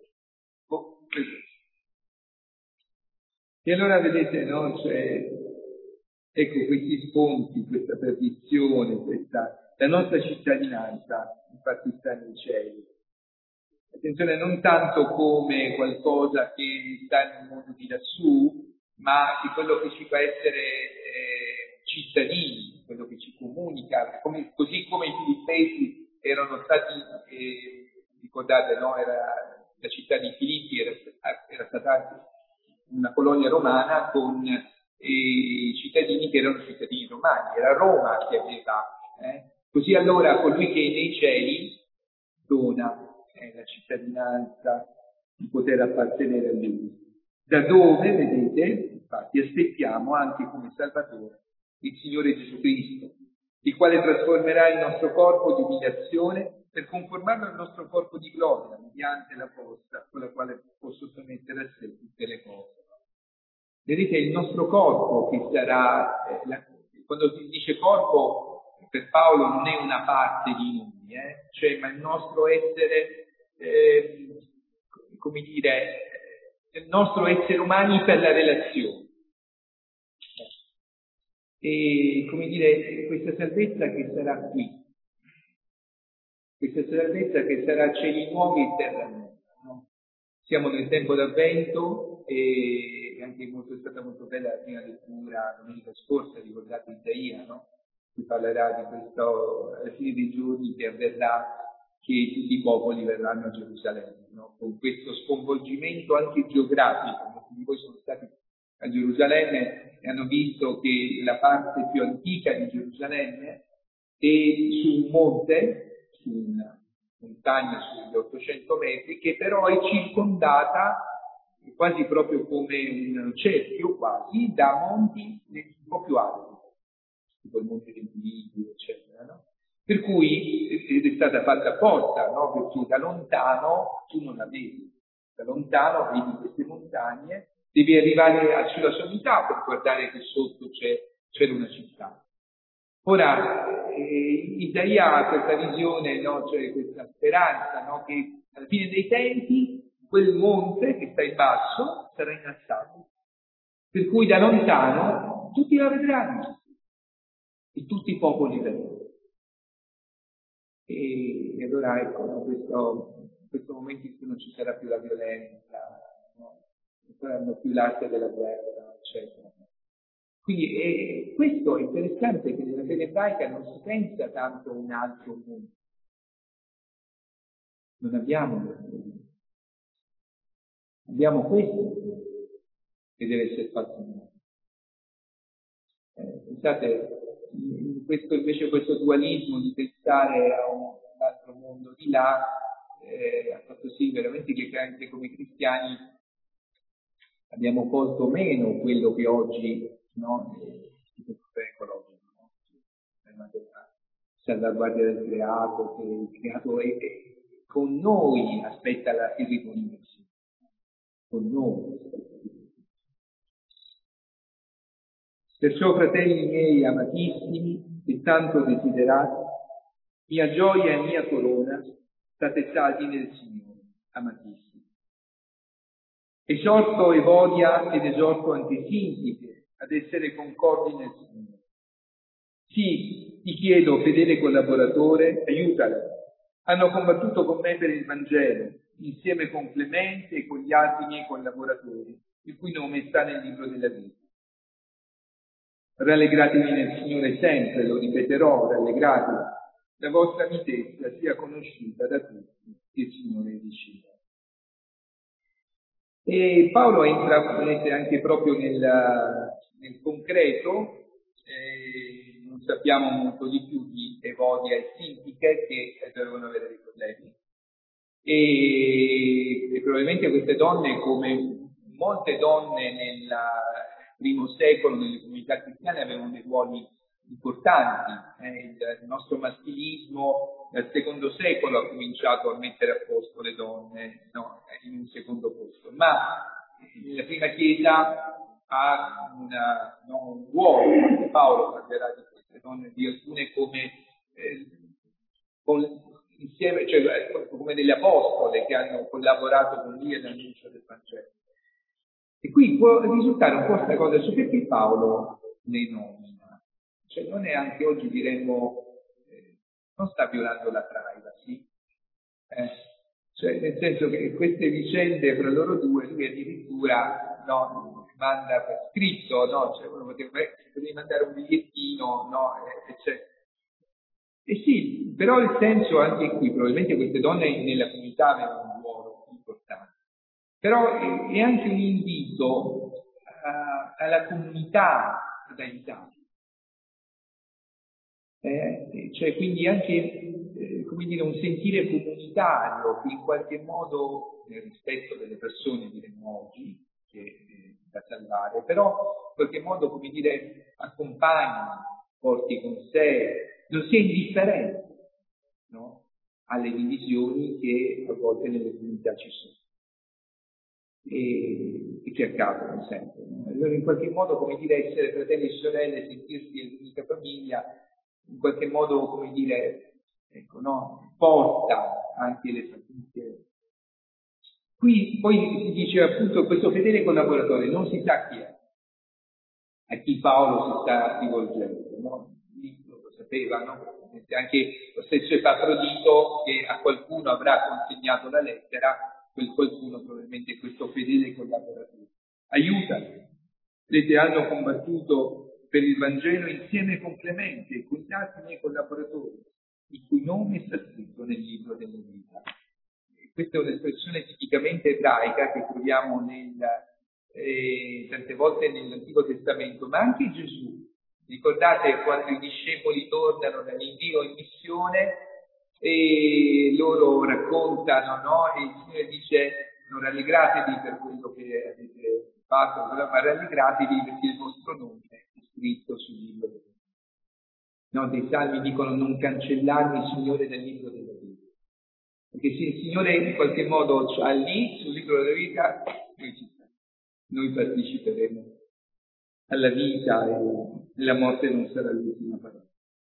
E allora vedete, no? Cioè, ecco questi sconti, questa perdizione, la nostra cittadinanza, infatti sta nei cieli. Attenzione, non tanto come qualcosa che sta nel mondo di lassù, ma di quello che ci fa essere cittadini, quello che ci comunica, così come i Filippesi erano stati, ricordate, no? La città di Filippi era stata una colonia romana con i cittadini che erano cittadini romani, era Roma che aveva. Così allora colui che è nei cieli dona la cittadinanza di poter appartenere a Lui. Da dove, vedete, infatti, aspettiamo anche come Salvatore il Signore Gesù Cristo, il quale trasformerà il nostro corpo di umiliazione per conformarlo al nostro corpo di gloria, mediante la forza con la quale può sottomettere a sé tutte le cose. Vedete, il nostro corpo che sarà, quando si dice corpo, per Paolo non è una parte di noi, cioè, ma il nostro essere, come dire, il nostro essere umani per la relazione. E, come dire, questa salvezza che sarà qui, questa salvezza che sarà cieli nuovi e terra nuova, no? Siamo nel tempo d'Avvento e anche è stata molto bella la prima lettura domenica scorsa, ricordate Isaia, no? Si parlerà di questo, alla fine dei giorni che avverrà che tutti i popoli verranno a Gerusalemme, no? Con questo sconvolgimento anche geografico. Molti di voi sono stati a Gerusalemme e hanno visto che la parte più antica di Gerusalemme è su un monte, su una montagna sugli 800 metri, che però è circondata quasi proprio come un cerchio, quasi, da monti un po' più alti, tipo il monte del Giglio, eccetera, no? Per cui è stata fatta apposta, no? Perché da lontano tu non la vedi, da lontano vedi queste montagne, devi arrivare sulla sommità per guardare che sotto c'era una città. Ora, Isaia ha questa visione, no? Cioè questa speranza, no? Che alla fine dei tempi quel monte che sta in basso sarà innalzato. Per cui da lontano tutti la vedranno e tutti i popoli vedranno. E allora ecco, no? questo momento in cui non ci sarà più la violenza, no? Non saranno più l'arte della guerra, eccetera. Quindi questo è interessante, che nella fede ebraica non si pensa tanto a un altro mondo. Non abbiamo questo. Abbiamo questo che deve essere fatto in noi. Pensate, invece questo dualismo di pensare a un altro mondo di là ha fatto sì veramente che anche come cristiani abbiamo colto meno quello che oggi, no, è ecologico, no? La salvaguardia del creato, che il creato è con noi aspetta il riconoscimento, con noi. Perciò, fratelli miei amatissimi e tanto desiderati, mia gioia e mia corona, state saldi nel Signore, amatissimi. Esorto Evodia ed esorto anche Sintiche ad essere concordi nel Signore. Sì, ti chiedo, fedele collaboratore, aiutale. Hanno combattuto con me per il Vangelo, insieme con Clemente e con gli altri miei collaboratori, il cui nome sta nel libro della vita. Rallegratevi nel Signore sempre, lo ripeterò, rallegratevi. La vostra mitezza sia conosciuta da tutti, che il Signore è vicino. E Paolo entra anche proprio nel concreto, non sappiamo molto di più di Evodia e Sintiche, che dovevano avere dei problemi. E probabilmente queste donne, come molte donne nel primo secolo nelle comunità cristiane, avevano dei ruoli importanti. Il nostro maschilismo nel secondo secolo ha cominciato a mettere a posto le donne, no, in un secondo posto, ma nella prima chiesa ha un ruolo. Paolo parlerà di queste donne, di alcune come insieme, cioè come delle apostole che hanno collaborato con lui nell'annuncio del Vangelo. E qui può risultare un po' questa cosa, cioè perché Paolo le nomina? Cioè non è anche oggi diremmo non sta violando la privacy, cioè nel senso che queste vicende fra loro due lui addirittura manda per scritto, no? Cioè uno poteva mandare un bigliettino, no? Eccetera. E sì, però il senso anche qui, probabilmente queste donne nella comunità avevano un ruolo importante, però è anche un invito alla comunità ad aiutare. Cioè quindi anche come dire, un sentire comunitario che in qualche modo, nel rispetto delle persone diremmo oggi, che da salvare, però in qualche modo, come dire, accompagni, porti con sé, non sia indifferente, no? Alle divisioni che a volte nelle comunità ci sono e che accadono sempre. No? Allora in qualche modo, come dire, essere fratelli e sorelle, sentirsi l'unica famiglia, in qualche modo, come dire, ecco, no? Porta anche le famiglie. Qui poi si dice appunto questo fedele collaboratore, non si sa chi è, a chi Paolo si sta rivolgendo, no? Lo sapeva, no? Anche lo stesso Epafrodito che a qualcuno avrà consegnato la lettera, quel qualcuno probabilmente questo fedele collaboratore. Aiutali, vedete, hanno combattuto per il Vangelo insieme con Clemente e con gli altri miei collaboratori, il cui nome sta scritto nel libro della vita. Questa è un'espressione tipicamente ebraica che troviamo tante volte nell'Antico Testamento, ma anche Gesù. Ricordate quando i discepoli tornano dall'invio in missione e loro raccontano, no? E il Signore dice: non rallegratevi per quello che avete fatto, ma rallegratevi perché il vostro nome è scritto sul libro. No, dei salmi dicono non cancellarmi, Signore, dal libro della vita. Perché se il Signore in qualche modo c'ha lì, sul libro della vita, noi parteciperemo alla vita e la morte non sarà l'ultima parola.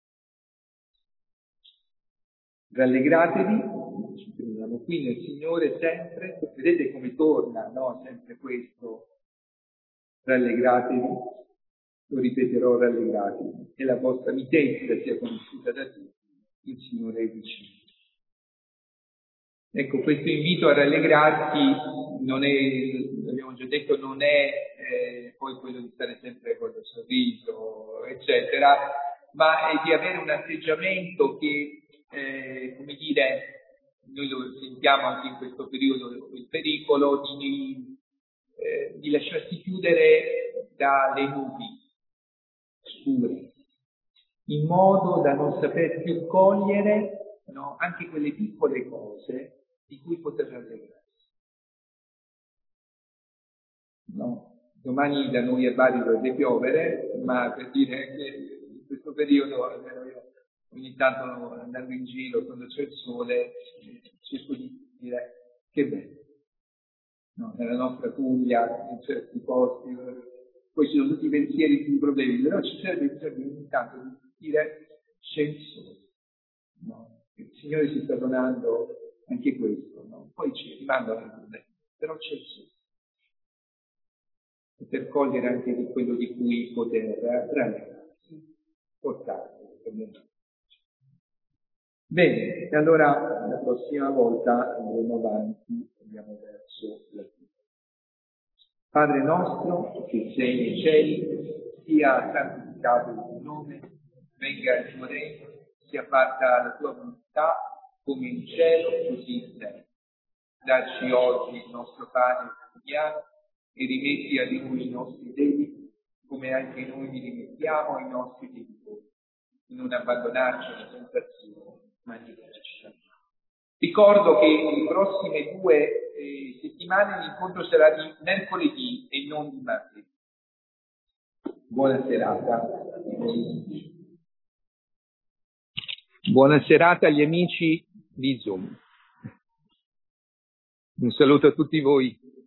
Rallegratevi, ci fermiamo qui nel Signore sempre, vedete come torna, no? Sempre questo, rallegratevi, lo ripeterò, rallegratevi, e la vostra mitezza sia conosciuta da tutti, il Signore è vicino. Ecco, questo invito a rallegrarsi non è, abbiamo già detto, non è poi quello di stare sempre con il sorriso, eccetera, ma è di avere un atteggiamento che, come dire, noi lo sentiamo anche in questo periodo, il pericolo di lasciarsi chiudere dalle nubi scure, in modo da non saper più cogliere, no, anche quelle piccole cose di cui poter rallegrarsi. No? Domani da noi a Bari dovrebbe piovere, ma per dire che in questo periodo, almeno io ogni tanto andando in giro quando c'è il sole, cerco di dire che bello. No? Nella nostra Puglia, in certi posti, poi ci sono tutti i pensieri, tutti i problemi, però ci serve ogni tanto di dire c'è il sole. No? Il Signore ci sta donando anche questo, no? Poi ci rimandano i problemi, però c'è il sole. Per cogliere anche di quello di cui poter rallegrarsi, portarlo per me. Bene, allora la prossima volta andremo avanti, andiamo verso la fine. Padre nostro che sei nei cieli, sia santificato il tuo nome, venga il tuo regno, sia fatta la tua volontà, come in cielo così in terra. Dacci oggi il nostro pane quotidiano e rimetti a noi i nostri debiti, come anche noi li rimettiamo ai nostri debitori. Non abbandonarci alla tentazione, ma liberarci dal male. Ricordo che le prossime 2 settimane l'incontro sarà di mercoledì e non di martedì. Buona serata. Buona serata agli amici di Zoom. Un saluto a tutti voi.